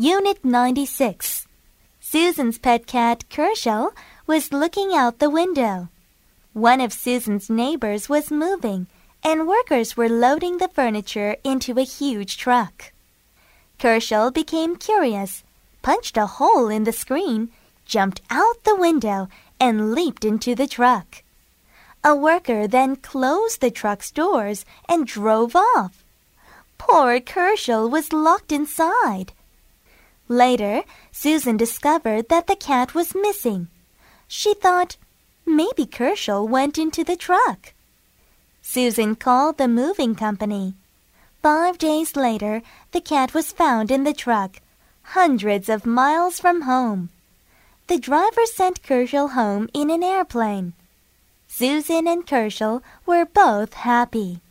Unit 96. Susan's pet cat, Kershaw, was looking out the window. One of Susan's neighbors was moving, and workers were loading the furniture into a huge truck. Kershaw became curious, punched a hole in the screen, jumped out the window, and leaped into the truck. A worker then closed the truck's doors and drove off. Poor Kershaw was locked inside. Later, Susan discovered that the cat was missing. She thought, maybe Kershaw went into the truck. Susan called the moving company. 5 days later, the cat was found in the truck, hundreds of miles from home. The driver sent Kershaw home in an airplane. Susan and Kershaw were both happy.